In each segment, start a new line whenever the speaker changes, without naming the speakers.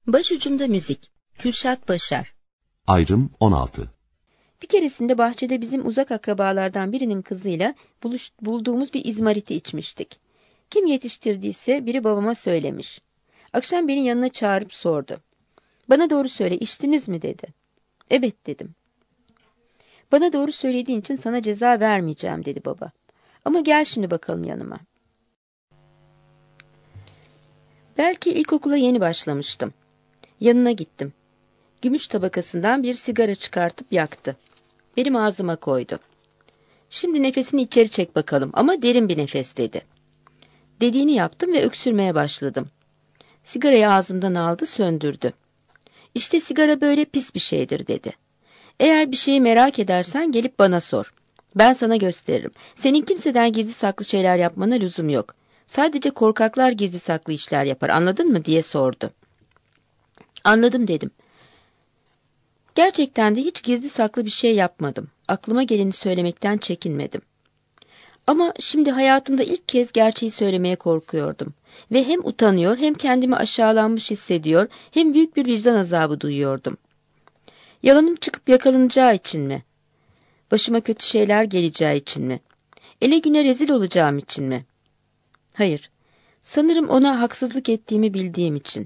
Başucunda müzik. Kürşat Başar.
Ayrım 16.
Bir keresinde bahçede bizim uzak akrabalardan birinin kızıyla bulduğumuz bir izmariti içmiştik. Kim yetiştirdiyse biri babama söylemiş. Akşam beni yanına çağırıp sordu. Bana doğru söyle, içtiniz mi dedi. Evet dedim. Bana doğru söylediğin için sana ceza vermeyeceğim dedi baba. Ama gel şimdi bakalım yanıma. Belki ilkokula yeni başlamıştım. Yanına gittim. Gümüş tabakasından bir sigara çıkartıp yaktı. Benim ağzıma koydu. Şimdi nefesini içeri çek bakalım ama derin bir nefes dedi. Dediğini yaptım ve öksürmeye başladım. Sigarayı ağzımdan aldı, söndürdü. İşte sigara böyle pis bir şeydir dedi. Eğer bir şeyi merak edersen gelip bana sor. Ben sana gösteririm. Senin kimseden gizli saklı şeyler yapmana lüzum yok. Sadece korkaklar gizli saklı işler yapar, anladın mı diye sordu. Anladım dedim. Gerçekten de hiç gizli saklı bir şey yapmadım. Aklıma geleni söylemekten çekinmedim. Ama şimdi hayatımda ilk kez gerçeği söylemeye korkuyordum. Ve hem utanıyor, hem kendimi aşağılanmış hissediyor, hem büyük bir vicdan azabı duyuyordum. Yalanım çıkıp yakalanacağı için mi? Başıma kötü şeyler geleceği için mi? Ele güne rezil olacağım için mi? Hayır, sanırım ona haksızlık ettiğimi bildiğim için.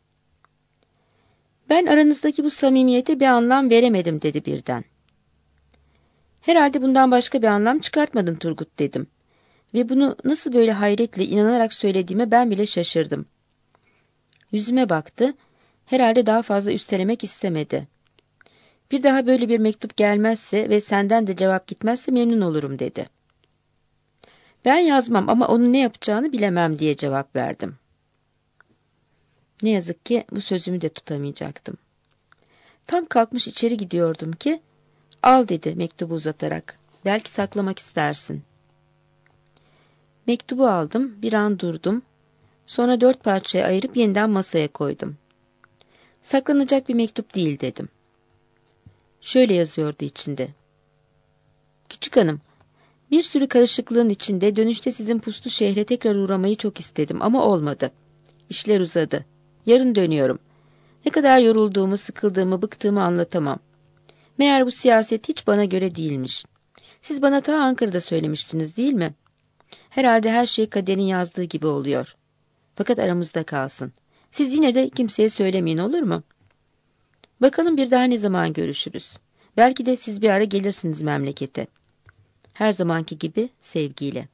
Ben aranızdaki bu samimiyete bir anlam veremedim dedi birden. Herhalde bundan başka bir anlam çıkartmadın Turgut dedim. Ve bunu nasıl böyle hayretle inanarak söylediğime ben bile şaşırdım. Yüzüme baktı, herhalde daha fazla üstelemek istemedi. Bir daha böyle bir mektup gelmezse ve senden de cevap gitmezse memnun olurum dedi. Ben yazmam ama onun ne yapacağını bilemem diye cevap verdim. Ne yazık ki bu sözümü de tutamayacaktım. Tam kalkmış içeri gidiyordum ki, al dedi mektubu uzatarak. Belki saklamak istersin. Mektubu aldım, bir an durdum. Sonra 4 parçaya ayırıp yeniden masaya koydum. Saklanacak bir mektup değil dedim. Şöyle yazıyordu içinde. Küçük hanım, bir sürü karışıklığın içinde dönüşte sizin puslu şehre tekrar uğramayı çok istedim ama olmadı. İşler uzadı. Yarın dönüyorum. Ne kadar yorulduğumu, sıkıldığımı, bıktığımı anlatamam. Meğer bu siyaset hiç bana göre değilmiş. Siz bana ta Ankara'da söylemiştiniz değil mi? Herhalde her şey kaderin yazdığı gibi oluyor. Fakat aramızda kalsın. Siz yine de kimseye söylemeyin, olur mu? Bakalım bir daha ne zaman görüşürüz. Belki de siz bir ara gelirsiniz memlekete. Her zamanki gibi sevgiyle.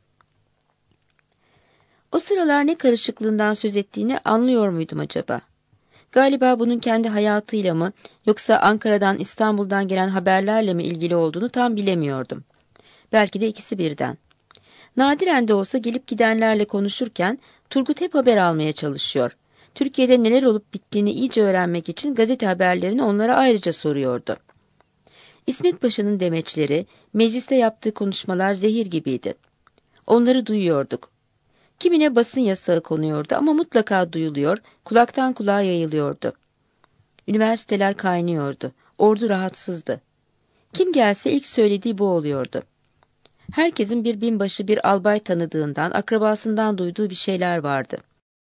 O sıralar ne karışıklığından söz ettiğini anlıyor muydum acaba? Galiba bunun kendi hayatıyla mı yoksa Ankara'dan İstanbul'dan gelen haberlerle mi ilgili olduğunu tam bilemiyordum. Belki de ikisi birden. Nadiren de olsa gelip gidenlerle konuşurken Turgut hep haber almaya çalışıyor. Türkiye'de neler olup bittiğini iyice öğrenmek için gazete haberlerini onlara ayrıca soruyordu. İsmet Paşa'nın demeçleri, mecliste yaptığı konuşmalar zehir gibiydi. Onları duyuyorduk. Kimine basın yasağı konuyordu ama mutlaka duyuluyor, kulaktan kulağa yayılıyordu. Üniversiteler kaynıyordu, ordu rahatsızdı. Kim gelse ilk söylediği bu oluyordu. Herkesin bir binbaşı, bir albay tanıdığından, akrabasından duyduğu bir şeyler vardı.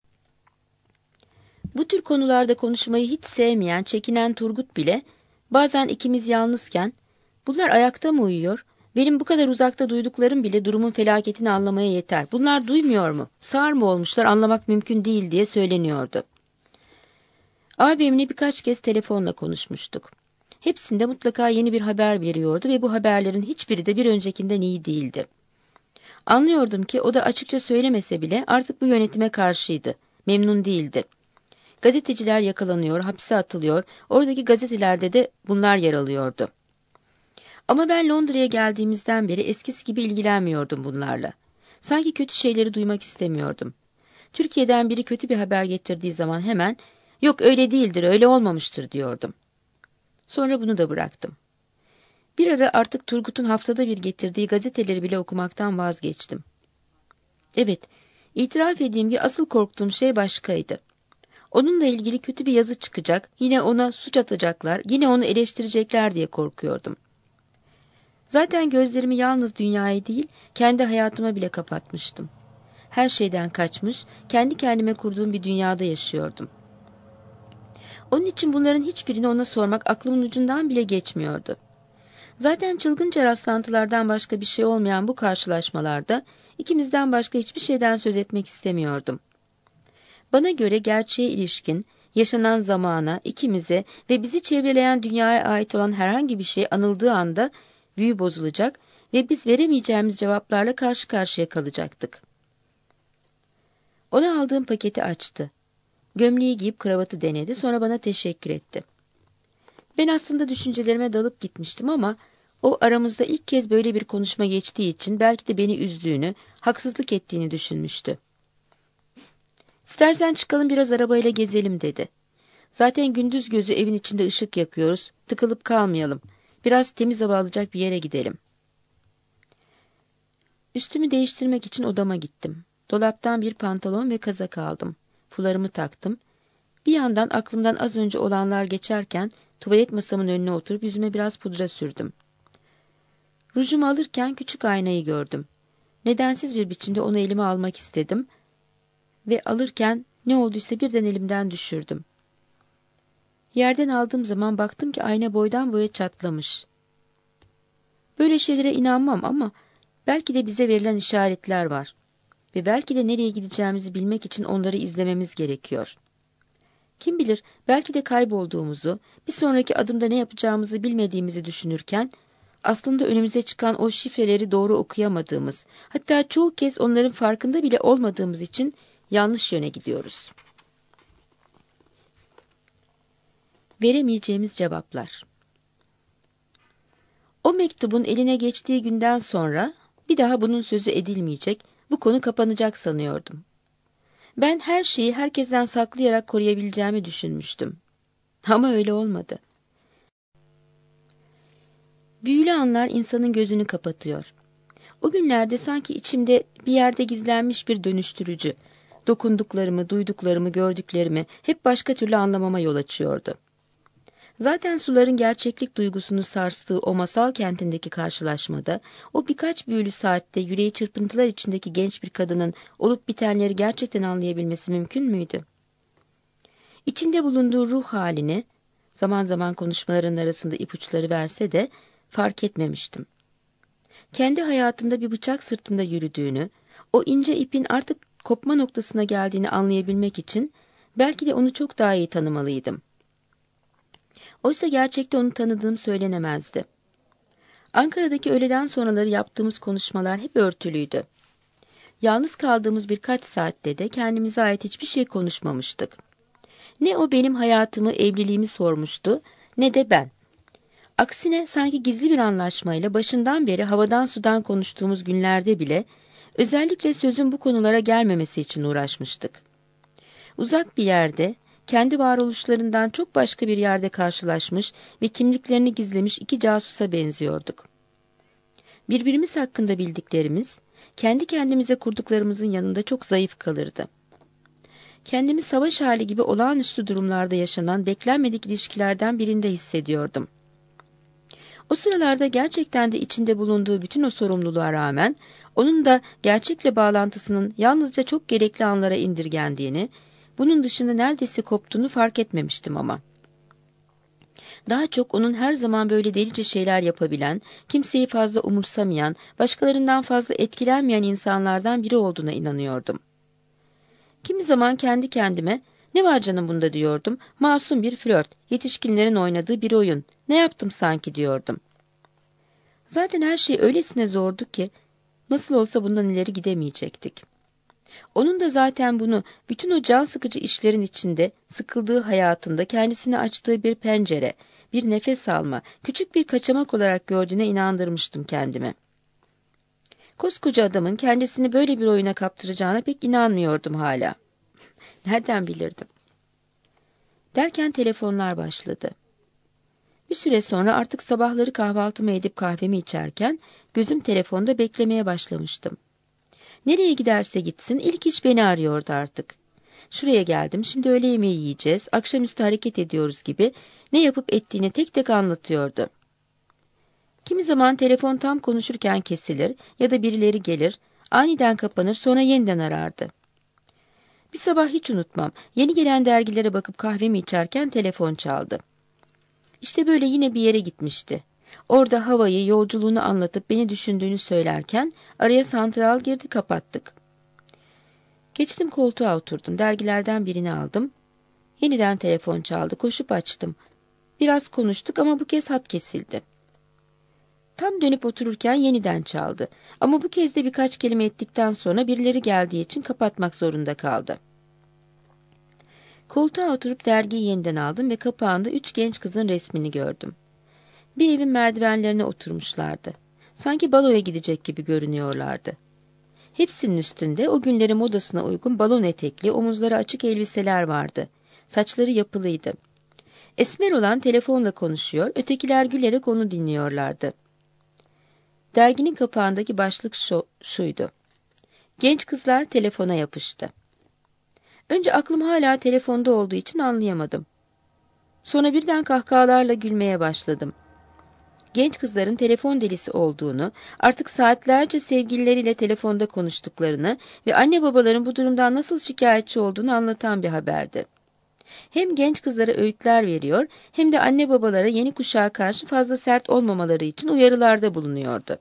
Bu tür konularda konuşmayı hiç sevmeyen, çekinen Turgut bile, bazen ikimiz yalnızken, bunlar ayakta mı uyuyor? Benim bu kadar uzakta duyduklarım bile durumun felaketini anlamaya yeter. Bunlar duymuyor mu? Sağır mı olmuşlar, anlamak mümkün değil diye söyleniyordu. Abimle birkaç kez telefonla konuşmuştuk. Hepsinde mutlaka yeni bir haber veriyordu ve bu haberlerin hiçbiri de bir öncekinden iyi değildi. Anlıyordum ki o da açıkça söylemese bile artık bu yönetime karşıydı. Memnun değildi. Gazeteciler yakalanıyor, hapse atılıyor, oradaki gazetelerde de bunlar yer alıyordu. Ama ben Londra'ya geldiğimizden beri eskisi gibi ilgilenmiyordum bunlarla. Sanki kötü şeyleri duymak istemiyordum. Türkiye'den biri kötü bir haber getirdiği zaman hemen, yok öyle değildir, öyle olmamıştır diyordum. Sonra bunu da bıraktım. Bir ara artık Turgut'un haftada bir getirdiği gazeteleri bile okumaktan vazgeçtim. Evet, itiraf edeyim ki asıl korktuğum şey başkaydı. Onunla ilgili kötü bir yazı çıkacak, yine ona suç atacaklar, yine onu eleştirecekler diye korkuyordum. Zaten gözlerimi yalnız dünyaya değil, kendi hayatıma bile kapatmıştım. Her şeyden kaçmış, kendi kendime kurduğum bir dünyada yaşıyordum. Onun için bunların hiçbirini ona sormak aklımın ucundan bile geçmiyordu. Zaten çılgınca rastlantılardan başka bir şey olmayan bu karşılaşmalarda ikimizden başka hiçbir şeyden söz etmek istemiyordum. Bana göre gerçeğe ilişkin, yaşanan zamana, ikimize ve bizi çevreleyen dünyaya ait olan herhangi bir şey anıldığı anda büyü bozulacak ve biz veremeyeceğimiz cevaplarla karşı karşıya kalacaktık. Ona aldığım paketi açtı. Gömleği giyip kravatı denedi, sonra bana teşekkür etti. Ben aslında düşüncelerime dalıp gitmiştim ama o aramızda ilk kez böyle bir konuşma geçtiği için belki de beni üzdüğünü, haksızlık ettiğini düşünmüştü. "İstersen çıkalım biraz arabayla gezelim," dedi. "Zaten gündüz gözü evin içinde ışık yakıyoruz, tıkılıp kalmayalım. Biraz temiz hava alacak bir yere gidelim." Üstümü değiştirmek için odama gittim. Dolaptan bir pantolon ve kazak aldım. Fularımı taktım. Bir yandan aklımdan az önce olanlar geçerken tuvalet masamın önüne oturup yüzüme biraz pudra sürdüm. Rujumu alırken küçük aynayı gördüm. Nedensiz bir biçimde onu elime almak istedim ve alırken ne olduysa birden elimden düşürdüm. Yerden aldığım zaman baktım ki ayna boydan boya çatlamış. Böyle şeylere inanmam ama belki de bize verilen işaretler var ve belki de nereye gideceğimizi bilmek için onları izlememiz gerekiyor. Kim bilir, belki de kaybolduğumuzu, bir sonraki adımda ne yapacağımızı bilmediğimizi düşünürken, aslında önümüze çıkan o şifreleri doğru okuyamadığımız, hatta çoğu kez onların farkında bile olmadığımız için yanlış yöne gidiyoruz. Veremeyeceğimiz cevaplar. O mektubun eline geçtiği günden sonra bir daha bunun sözü edilmeyecek, bu konu kapanacak sanıyordum. Ben her şeyi herkesten saklayarak koruyabileceğimi düşünmüştüm. Ama öyle olmadı. Büyülü anlar insanın gözünü kapatıyor. O günlerde sanki içimde bir yerde gizlenmiş bir dönüştürücü, dokunduklarımı, duyduklarımı, gördüklerimi hep başka türlü anlamama yol açıyordu. Zaten suların gerçeklik duygusunu sarstığı o masal kentindeki karşılaşmada, o birkaç büyülü saatte yüreği çırpıntılar içindeki genç bir kadının olup bitenleri gerçekten anlayabilmesi mümkün müydü? İçinde bulunduğu ruh halini, zaman zaman konuşmaların arasında ipuçları verse de fark etmemiştim. Kendi hayatında bir bıçak sırtında yürüdüğünü, o ince ipin artık kopma noktasına geldiğini anlayabilmek için belki de onu çok daha iyi tanımalıydım. Oysa gerçekte onu tanıdığım söylenemezdi. Ankara'daki öğleden sonraları yaptığımız konuşmalar hep örtülüydü. Yalnız kaldığımız birkaç saatte de kendimize ait hiçbir şey konuşmamıştık. Ne o benim hayatımı, evliliğimi sormuştu, ne de ben. Aksine sanki gizli bir anlaşmayla başından beri havadan sudan konuştuğumuz günlerde bile özellikle sözün bu konulara gelmemesi için uğraşmıştık. Uzak bir yerde, kendi varoluşlarından çok başka bir yerde karşılaşmış ve kimliklerini gizlemiş iki casusa benziyorduk. Birbirimiz hakkında bildiklerimiz, kendi kendimize kurduklarımızın yanında çok zayıf kalırdı. Kendimi savaş hali gibi olağanüstü durumlarda yaşanan beklenmedik ilişkilerden birinde hissediyordum. O sıralarda gerçekten de içinde bulunduğu bütün o sorumluluğa rağmen, onun da gerçekle bağlantısının yalnızca çok gerekli anlara indirgendiğini, bunun dışında neredeyse koptuğunu fark etmemiştim ama. Daha çok onun her zaman böyle delice şeyler yapabilen, kimseyi fazla umursamayan, başkalarından fazla etkilenmeyen insanlardan biri olduğuna inanıyordum. Kimi zaman kendi kendime, "Ne var canım bunda," diyordum. "Masum bir flört, yetişkinlerin oynadığı bir oyun. Ne yaptım sanki," diyordum. Zaten her şey öylesine zordu ki, nasıl olsa bundan ileri gidemeyecektik. Onun da zaten bunu bütün o can sıkıcı işlerin içinde, sıkıldığı hayatında kendisine açtığı bir pencere, bir nefes alma, küçük bir kaçamak olarak gördüğüne inandırmıştım kendime. Koskoca adamın kendisini böyle bir oyuna kaptıracağına pek inanmıyordum hala. Nereden bilirdim? Derken telefonlar başladı. Bir süre sonra artık sabahları kahvaltımı edip kahvemi içerken gözüm telefonda beklemeye başlamıştım. Nereye giderse gitsin ilk iş beni arıyordu artık. "Şuraya geldim, şimdi öğle yemeği yiyeceğiz, akşamüstü hareket ediyoruz" gibi ne yapıp ettiğini tek tek anlatıyordu. Kimi zaman telefon tam konuşurken kesilir ya da birileri gelir, aniden kapanır, sonra yeniden arardı. Bir sabah hiç unutmam. Yeni gelen dergilere bakıp kahvemi içerken telefon çaldı. İşte böyle yine bir yere gitmişti. Orada havayı, yolculuğunu anlatıp beni düşündüğünü söylerken araya santral girdi, kapattık. Geçtim koltuğa oturdum. Dergilerden birini aldım. Yeniden telefon çaldı. Koşup açtım. Biraz konuştuk ama bu kez hat kesildi. Tam dönüp otururken yeniden çaldı. Ama bu kez de birkaç kelime ettikten sonra birileri geldiği için kapatmak zorunda kaldı. Koltuğa oturup dergiyi yeniden aldım ve kapağında 3 genç kızın resmini gördüm. Bir evin merdivenlerine oturmuşlardı. Sanki baloya gidecek gibi görünüyorlardı. Hepsinin üstünde o günlerin modasına uygun balon etekli, omuzları açık elbiseler vardı. Saçları yapılıydı. Esmer olan telefonla konuşuyor, ötekiler gülerek onu dinliyorlardı. Derginin kapağındaki başlık şuydu: Genç kızlar telefona yapıştı. Önce aklım hala telefonda olduğu için anlayamadım. Sonra birden kahkahalarla gülmeye başladım. Genç kızların telefon delisi olduğunu, artık saatlerce sevgilileriyle telefonda konuştuklarını ve anne babaların bu durumdan nasıl şikayetçi olduğunu anlatan bir haberdi. Hem genç kızlara öğütler veriyor, hem de anne babalara yeni kuşağa karşı fazla sert olmamaları için uyarılarda bulunuyordu.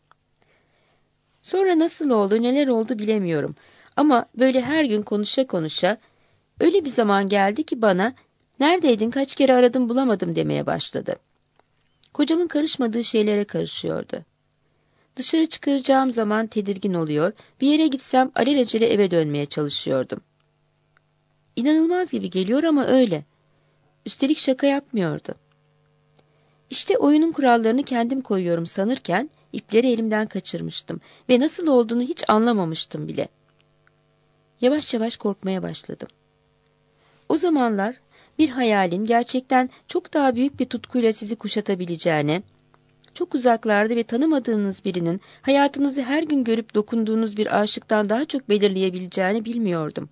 Sonra nasıl oldu, neler oldu bilemiyorum. Ama böyle her gün konuşa konuşa öyle bir zaman geldi ki bana "Neredeydin, kaç kere aradım bulamadım" demeye başladı. Kocamın karışmadığı şeylere karışıyordu. Dışarı çıkaracağım zaman tedirgin oluyor, bir yere gitsem alelacele eve dönmeye çalışıyordum. İnanılmaz gibi geliyor ama öyle. Üstelik şaka yapmıyordu. İşte oyunun kurallarını kendim koyuyorum sanırken ipleri elimden kaçırmıştım ve nasıl olduğunu hiç anlamamıştım bile. Yavaş yavaş korkmaya başladım. O zamanlar bir hayalin gerçekten çok daha büyük bir tutkuyla sizi kuşatabileceğine, çok uzaklarda ve tanımadığınız birinin hayatınızı her gün görüp dokunduğunuz bir aşıktan daha çok belirleyebileceğini bilmiyordum.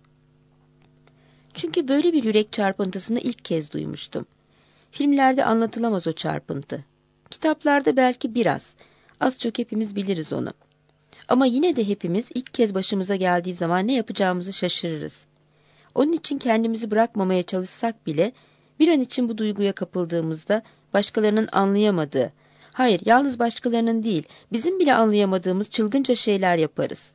Çünkü böyle bir yürek çarpıntısını ilk kez duymuştum. Filmlerde anlatılamaz o çarpıntı. Kitaplarda belki biraz, az çok hepimiz biliriz onu. Ama yine de hepimiz ilk kez başımıza geldiği zaman ne yapacağımızı şaşırırız. Onun için kendimizi bırakmamaya çalışsak bile bir an için bu duyguya kapıldığımızda başkalarının anlayamadığı, hayır yalnız başkalarının değil, bizim bile anlayamadığımız çılgınca şeyler yaparız.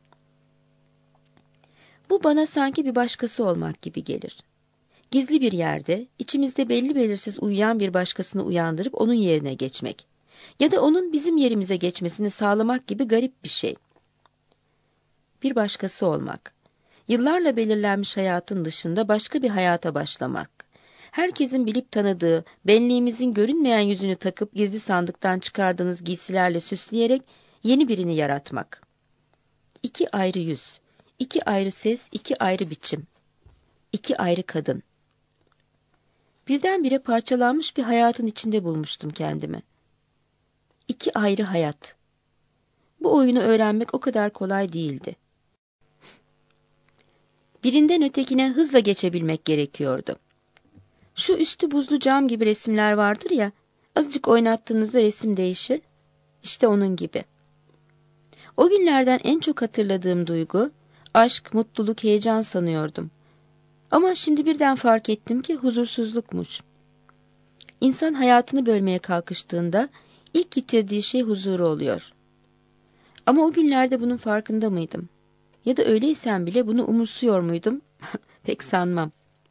Bu bana sanki bir başkası olmak gibi gelir. Gizli bir yerde, içimizde belli belirsiz uyuyan bir başkasını uyandırıp onun yerine geçmek. Ya da onun bizim yerimize geçmesini sağlamak gibi garip bir şey. Bir başkası olmak. Yıllarla belirlenmiş hayatın dışında başka bir hayata başlamak. Herkesin bilip tanıdığı, benliğimizin görünmeyen yüzünü takıp gizli sandıktan çıkardığınız giysilerle süsleyerek yeni birini yaratmak. 2 ayrı yüz, 2 ayrı ses, 2 ayrı biçim, 2 ayrı kadın. Birdenbire parçalanmış bir hayatın içinde bulmuştum kendimi. 2 ayrı hayat. Bu oyunu öğrenmek o kadar kolay değildi. Birinden ötekine hızla geçebilmek gerekiyordu. Şu üstü buzlu cam gibi resimler vardır ya, azıcık oynattığınızda resim değişir. İşte onun gibi. O günlerden en çok hatırladığım duygu, aşk, mutluluk, heyecan sanıyordum. Ama şimdi birden fark ettim ki huzursuzlukmuş. İnsan hayatını bölmeye kalkıştığında ilk yitirdiği şey huzuru oluyor. Ama o günlerde bunun farkında mıydım? Ya da öyleysen bile bunu umursuyor muydum? Pek sanmam.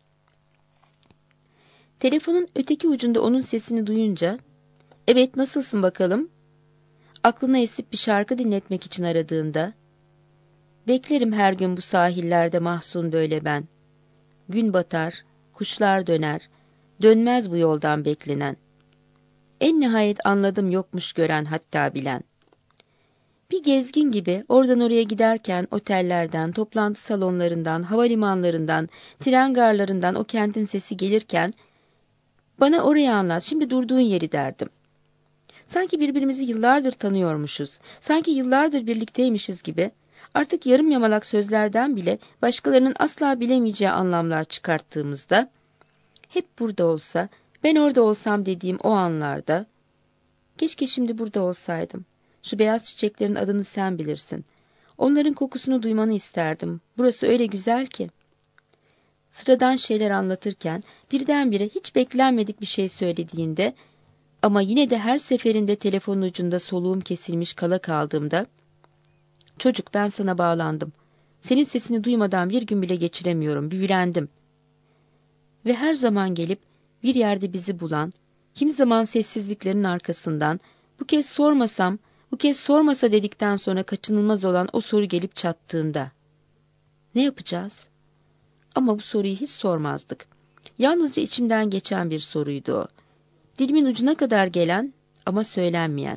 Telefonun öteki ucunda onun sesini duyunca, "Evet, nasılsın bakalım?" Aklına esip bir şarkı dinletmek için aradığında, "Beklerim her gün bu sahillerde mahzun böyle ben. Gün batar, kuşlar döner, dönmez bu yoldan beklenen. En nihayet anladım yokmuş gören hatta bilen." Bir gezgin gibi oradan oraya giderken otellerden, toplantı salonlarından, havalimanlarından, tren garlarından o kentin sesi gelirken, "Bana orayı anlat, şimdi durduğun yeri" derdim. Sanki birbirimizi yıllardır tanıyormuşuz, sanki yıllardır birlikteymişiz gibi, artık yarım yamalak sözlerden bile başkalarının asla bilemeyeceği anlamlar çıkarttığımızda, "Hep burada olsa, ben orada olsam" dediğim o anlarda, "Keşke şimdi burada olsaydım. Şu beyaz çiçeklerin adını sen bilirsin. Onların kokusunu duymanı isterdim. Burası öyle güzel ki. Sıradan şeyler anlatırken birdenbire hiç beklenmedik bir şey söylediğinde ama yine de her seferinde telefonun ucunda soluğum kesilmiş kala kaldığımda, "Çocuk, ben sana bağlandım. Senin sesini duymadan bir gün bile geçiremiyorum, büyülendim." Ve her zaman gelip bir yerde bizi bulan, kimi zaman sessizliklerin arkasından, bu kez sormasa dedikten sonra kaçınılmaz olan o soru gelip çattığında, ne yapacağız? Ama bu soruyu hiç sormazdık. Yalnızca içimden geçen bir soruydu o. Dilimin ucuna kadar gelen ama söylenmeyen.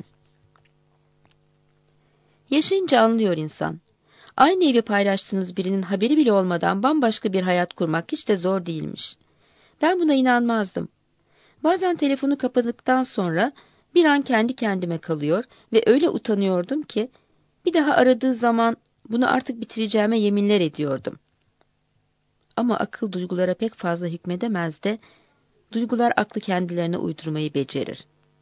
Yaşayınca anlıyor insan. Aynı evi paylaştığınız birinin haberi bile olmadan bambaşka bir hayat kurmak hiç de zor değilmiş. Ben buna inanmazdım. Bazen telefonu kapadıktan sonra bir an kendi kendime kalıyor ve öyle utanıyordum ki bir daha aradığı zaman bunu artık bitireceğime yeminler ediyordum. Ama akıl duygulara pek fazla hükmedemez de duygular aklı kendilerine uydurmayı becerir.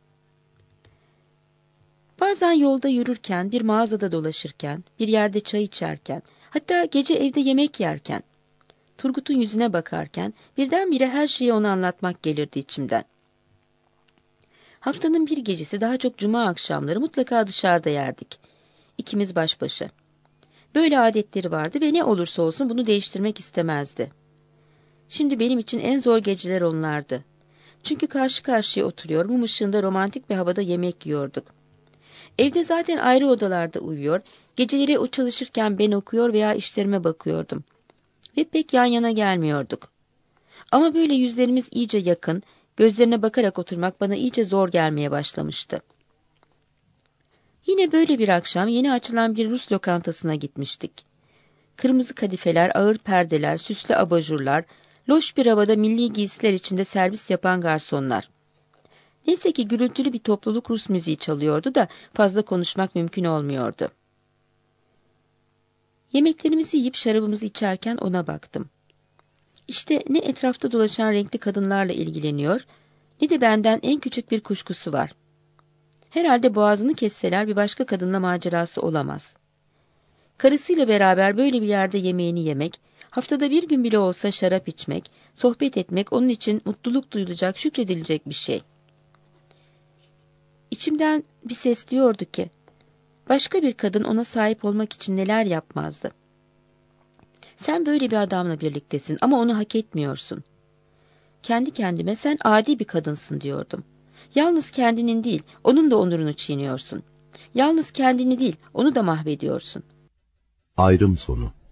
Bazen yolda yürürken, bir mağazada dolaşırken, bir yerde çay içerken, hatta gece evde yemek yerken, Turgut'un yüzüne bakarken birdenbire her şeyi ona anlatmak gelirdi içimden. Haftanın bir gecesi, daha çok cuma akşamları mutlaka dışarıda yerdik. İkimiz baş başa. Böyle adetleri vardı ve ne olursa olsun bunu değiştirmek istemezdi. Şimdi benim için en zor geceler onlardı. Çünkü karşı karşıya oturuyor, mum ışığında romantik bir havada yemek yiyorduk. Evde zaten ayrı odalarda uyuyor, geceleri o çalışırken ben okuyor veya işlerime bakıyordum. Ve pek yan yana gelmiyorduk. Ama böyle yüzlerimiz iyice yakın, gözlerine bakarak oturmak bana iyice zor gelmeye başlamıştı. Yine böyle bir akşam yeni açılan bir Rus lokantasına gitmiştik. Kırmızı kadifeler, ağır perdeler, süslü abajurlar, loş bir havada milli giysiler içinde servis yapan garsonlar. Neyse ki gürültülü bir topluluk Rus müziği çalıyordu da fazla konuşmak mümkün olmuyordu. Yemeklerimizi yiyip şarabımızı içerken ona baktım. İşte ne etrafta dolaşan renkli kadınlarla ilgileniyor, ne de benden en küçük bir kuşkusu var. Herhalde boğazını kesseler bir başka kadınla macerası olamaz. Karısıyla beraber böyle bir yerde yemeğini yemek, haftada bir gün bile olsa şarap içmek, sohbet etmek onun için mutluluk duyulacak, şükredilecek bir şey. İçimden bir ses diyordu ki, başka bir kadın ona sahip olmak için neler yapmazdı. Sen böyle bir adamla birliktesin ama onu hak etmiyorsun. Kendi kendime sen adi bir kadınsın diyordum. Yalnız kendinin değil, onun da onurunu çiğniyorsun. Yalnız kendini değil, onu da mahvediyorsun.
Ayrım sonu.